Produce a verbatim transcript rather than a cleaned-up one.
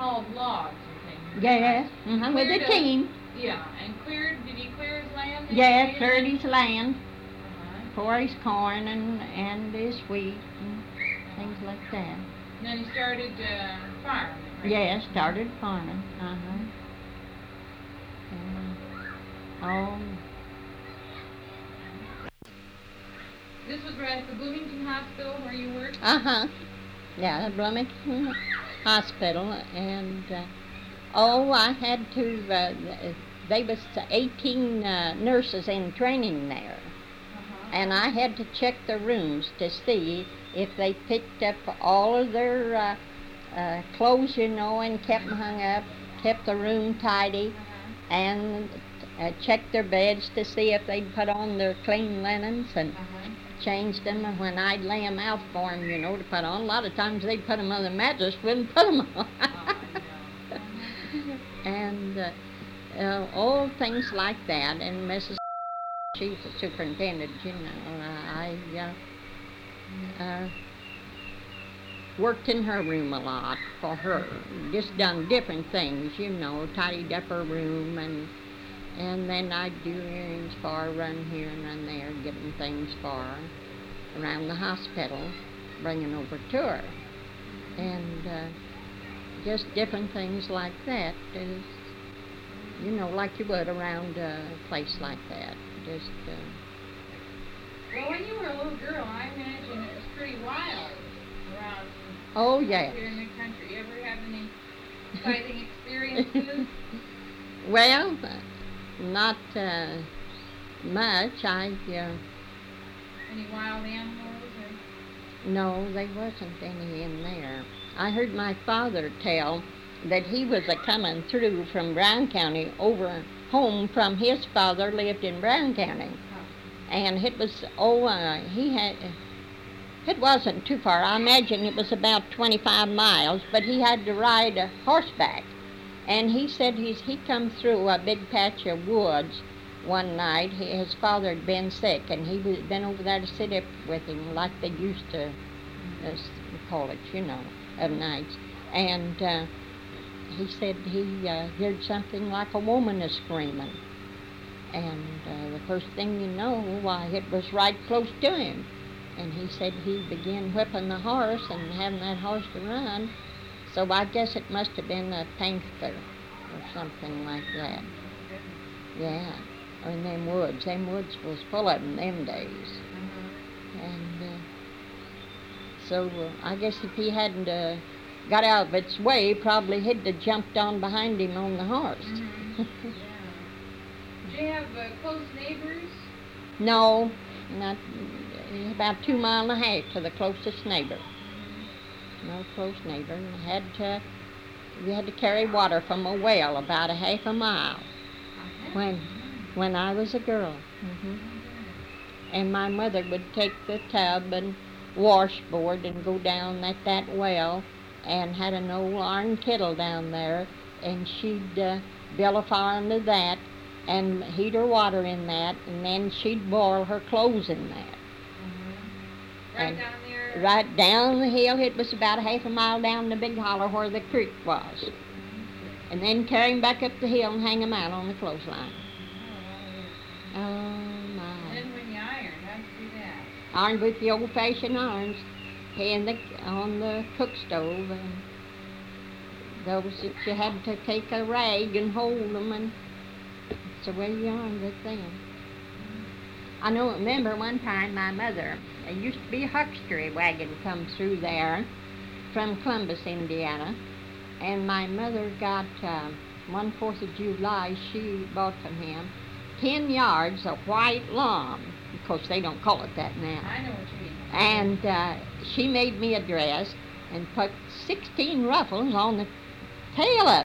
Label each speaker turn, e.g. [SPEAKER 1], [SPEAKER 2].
[SPEAKER 1] hauled logs and things.
[SPEAKER 2] Yes, uh-huh, with a
[SPEAKER 1] Cleared
[SPEAKER 2] team.
[SPEAKER 1] Yeah, and cleared, did he clear his land?
[SPEAKER 2] Yes, cleared his land
[SPEAKER 1] Uh-huh.
[SPEAKER 2] for his corn and, and his wheat and things like that.
[SPEAKER 1] And then he started uh, farming, right?
[SPEAKER 2] Yes, started farming, uh-huh. Uh, oh,
[SPEAKER 1] This was right at the Bloomington Hospital where you worked?
[SPEAKER 2] uh-huh. Yeah, the Bloomington Hospital, and uh, oh, I had to, uh, they was eighteen uh, nurses in training there,
[SPEAKER 1] Uh-huh.
[SPEAKER 2] and I had to check the rooms to see if they picked up all of their uh, uh, clothes, you know, and kept them hung up, kept the room tidy,
[SPEAKER 1] Uh-huh.
[SPEAKER 2] and uh, checked their beds to see if they'd put on their clean linens and
[SPEAKER 1] Uh-huh.
[SPEAKER 2] changed them. And when I'd lay them out for them, you know, to put on, a lot of times they'd put them on the mattress, wouldn't put them on.
[SPEAKER 1] Oh, I know. Uh-huh.
[SPEAKER 2] And uh, uh, all things like that. And Missus She's the superintendent, you know. Uh, I uh, uh, worked in her room a lot for her. Just done different things, you know, tidied up her room, and and then I'd do errands for her, run here and run there, getting things for her around the hospital, bringing over to her. And uh, just different things like that is, you know, like you would around a place like that. Just, uh,
[SPEAKER 1] Well, when you were a little girl, I imagine it was pretty wild around
[SPEAKER 2] oh, yes.
[SPEAKER 1] here in the country. You ever have any exciting experiences?
[SPEAKER 2] Well, not uh, much. I, uh,
[SPEAKER 1] Any wild animals? Or?
[SPEAKER 2] no, there wasn't any in there. I heard my father tell that he was a coming through from Brown County over home from his father lived in Brown County.
[SPEAKER 1] Oh.
[SPEAKER 2] And it was, oh, uh, he had, it wasn't too far. I imagine it was about twenty-five miles, but he had to ride a horseback. And he said he's, he come through a big patch of woods one night. He, his father had been sick, and he was been over there to sit up with him like they used to uh, call it, you know, of nights. And uh, he said he uh, heard something like a woman is screaming. And uh, the first thing you know, why, it was right close to him. And he said he began whipping the horse and having that horse to run. So I guess it must have been a panther or something like that. Yeah, or in them woods. Them woods was full of them them days.
[SPEAKER 1] Uh-huh.
[SPEAKER 2] And uh, so uh, I guess if he hadn't uh, got out of its way, probably he'd have jumped on behind him on the horse.
[SPEAKER 1] Mm-hmm. Yeah. Did you have uh, close neighbors?
[SPEAKER 2] No, not about two mile and a half to the closest neighbor. No close neighbor. And had to, we had to carry water from a well about a half a mile when when I was a girl. Mm-hmm. And my mother would take the tub and washboard and go down at that well, and had an old iron kettle down there, and she'd uh, build a fire under that and heat her water in that, and then she'd boil her clothes in that.
[SPEAKER 1] Mm-hmm. Right
[SPEAKER 2] And
[SPEAKER 1] down there?
[SPEAKER 2] right down the hill. It was about a half a mile down the big holler where the creek was. And then carry 'em back up the hill and hang 'em out on the clothesline.
[SPEAKER 1] Oh,
[SPEAKER 2] Oh,
[SPEAKER 1] and
[SPEAKER 2] my.
[SPEAKER 1] then when you ironed, how'd you do that?
[SPEAKER 2] Ironed with the old-fashioned irons in the, on the cook stove. And those that you had to take a rag and hold 'em, and that's the way you ironed with them. I know, remember one time my mother, there used to be a huckstery wagon come through there from Columbus, Indiana, and my mother got, uh, one Fourth of July, she bought from him ten yards of white lawn. Of course, they don't call it that now.
[SPEAKER 1] I know what you mean.
[SPEAKER 2] And uh, she made me a dress and put sixteen ruffles on the tail of